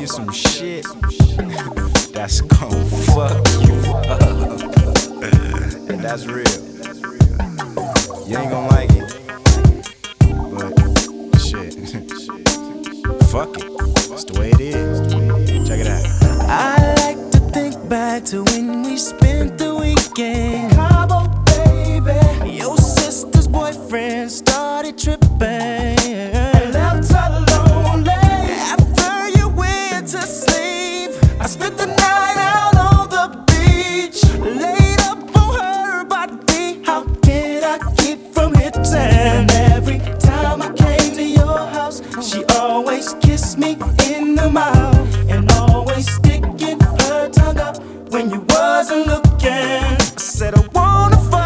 some shit that's gon' fuck you up. And that's real. You ain't gon' like it, but shit, fuck it. It's the way it is. Check it out. I like to think back to when we spent